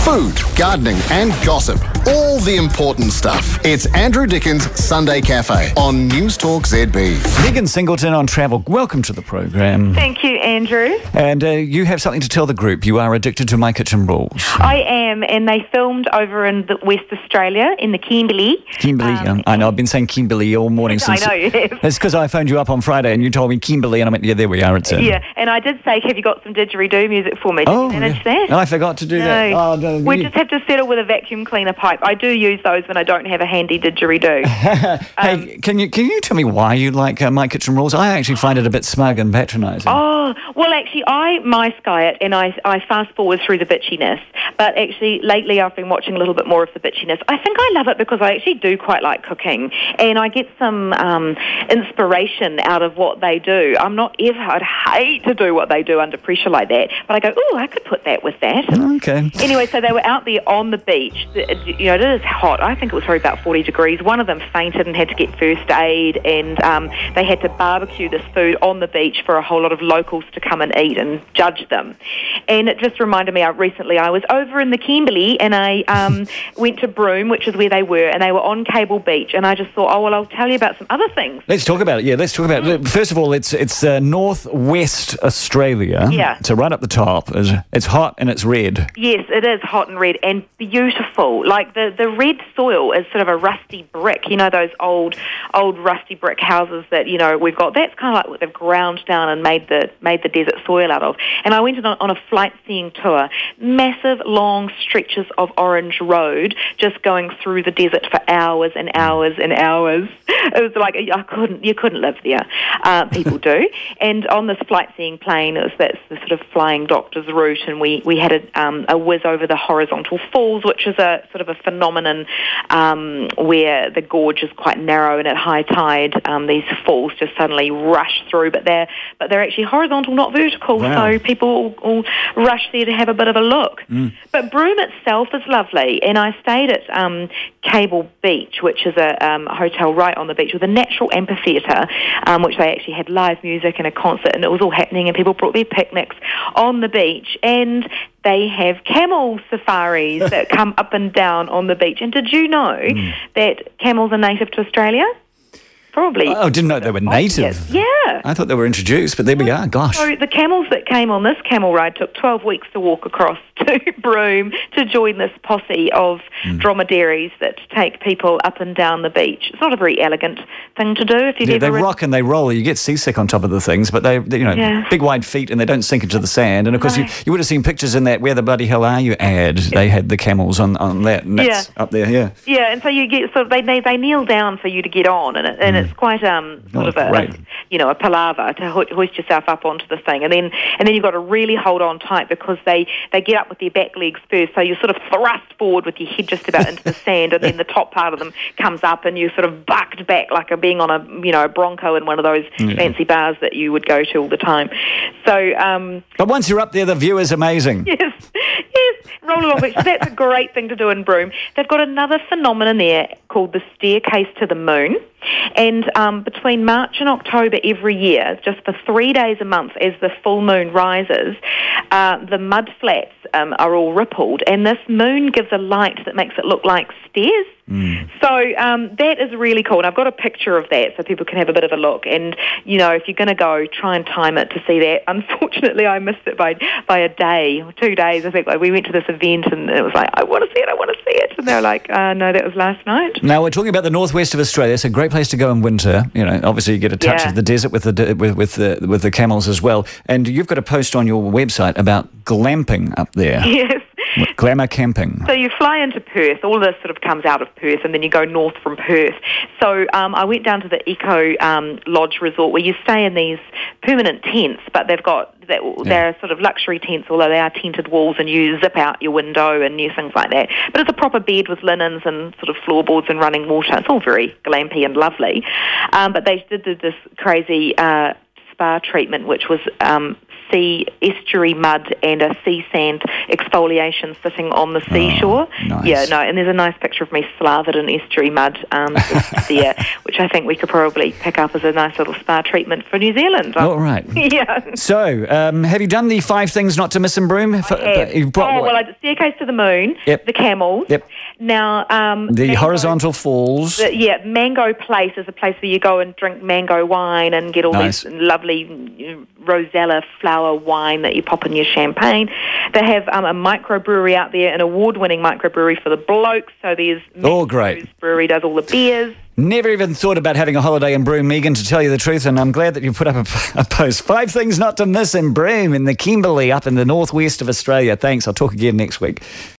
Food, gardening and gossip. All the important stuff. It's Andrew Dickens' Sunday Cafe on News Talk ZB. Megan Singleton on Travel. Welcome to the program. Thank you, Andrew. And you have something to tell the group. You are addicted to My Kitchen Rules. I am, and they filmed over in West Australia, in the Kimberley. I know, I've been saying Kimberley all morning since... I know you have. It's because I phoned you up on Friday and you told me Kimberley, and I went, yeah, there we are, it's in. Yeah, and I did say, have you got some didgeridoo music for me? Did you manage that? I forgot to do that. Oh, no, we just have to settle with a vacuum cleaner pipe. I do use those when I don't have a handy didgeridoo. Hey, can you tell me why you like My Kitchen Rules? I actually find it a bit smug and patronising. Oh, well, actually, I my-sky it, and I fast-forward through the bitchiness. But actually, lately I've been watching a little bit more of the bitchiness. I think I love it because I actually do quite like cooking, and I get some inspiration out of what they do. I'd hate to do what they do under pressure like that, but I go, ooh, I could put that with that. Okay. Anyway, so they were out there on the beach. You know, it is hot. I think it was probably about 40 degrees. One of them fainted and had to get first aid, and they had to barbecue this food on the beach for a whole lot of locals to come and eat and judge them. And it just reminded me, recently I was over in the Kimberley, and I went to Broome, which is where they were, and they were on Cable Beach, and I just thought, oh, well, I'll tell you about some other things. Let's talk about it. Yeah, let's talk about it. First of all, it's northwest Australia. Yeah. So right up the top. It's hot and it's red. Yes, it is hot and red and beautiful. Like the red soil is sort of a rusty brick. You know, those old rusty brick houses that, you know, we've got. That's kind of like what they've ground down and made the desert soil out of. And I went on a flight seeing tour. Massive, long stretches of orange road just going through the desert for hours and hours and hours. It was like, you couldn't live there. People do. And on this flight seeing plane, that's the sort of flying doctor's route, and we had a whiz over the horizontal falls, which is a sort of a phenomenon where the gorge is quite narrow, and at high tide these falls just suddenly rush through, but they're actually horizontal, not vertical. Wow. So people all rush there to have a bit of a look. But Broome itself is lovely, and I stayed at Cable Beach, which is a hotel right on the beach with a natural amphitheatre, which they actually had live music and a concert, and it was all happening, and people brought their picnics on the beach, and they have camel safaris that come up and down on the beach. And did you know that camels are native to Australia? Probably. Oh, I didn't know they were native. Yeah. I thought they were introduced, but there we are. Gosh. So the camels that came on this camel ride took 12 weeks to walk across to Broome to join this posse of dromedaries that take people up and down the beach. It's not a very elegant thing to do. If you've they rock and they roll. You get seasick on top of the things, but they big wide feet, and they don't sink into the sand. And of course, you would have seen pictures in that "Where the bloody hell are you" ad. They had the camels on that, and that's up there. Yeah. Yeah, and so you get sort of they kneel down for you to get on, and it's quite sort of a palaver to hoist yourself up onto the thing, and then you've got to really hold on tight because they get up with their back legs first, so you're sort of thrust forward with your head just about into the sand, and then the top part of them comes up, and you're sort of bucked back like being on a Bronco in one of those fancy bars that you would go to all the time. So, but once you're up there, the view is amazing. Yes, roll along beach. That's a great thing to do in Broome. They've got another phenomenon there called the Staircase to the Moon. And between March and October every year, just for 3 days a month as the full moon rises, the mud flats are all rippled, and this moon gives a light that makes it look like stairs. So that is really cool, and I've got a picture of that so people can have a bit of a look. And, you know, if you're going to go, try and time it to see that. Unfortunately, I missed it by a day, 2 days. I think we went to this event, and it was like, I want to see it. And they were like, no, that was last night. Now, we're talking about the northwest of Australia. It's a great place to go in winter. You know, obviously you get a touch of the desert with the camels as well. And you've got a post on your website about glamping up there. Yes. Glamour camping. So you fly into Perth. All this sort of comes out of Perth, and then you go north from Perth. So I went down to the Eco Lodge Resort, where you stay in these permanent tents, but they're sort of luxury tents, although they are tinted walls, and you zip out your window and new things like that. But it's a proper bed with linens and sort of floorboards and running water. It's all very glampy and lovely. But they did this crazy spa treatment, which was sea estuary mud and a sea sand exfoliation sitting on the seashore. Nice. Yeah, no, and there's a nice picture of me slathered in estuary mud there, which I think we could probably pick up as a nice little spa treatment for New Zealand. All right. Yeah. So, have you done the 5 things not to miss in Broome? I did Staircase to the Moon, the camels. Yep. Now, the horizontal falls. Mango Place is a place where you go and drink mango wine and get all these lovely Rosella flower wine that you pop in your champagne. They have a microbrewery out there, an award-winning microbrewery for the blokes. So there's great. Brewery does all the beers. Never even thought about having a holiday in Broome, Megan, to tell you the truth, and I'm glad that you put up a post. 5 things not to miss in Broome, in the Kimberley, up in the northwest of Australia. Thanks. I'll talk again next week.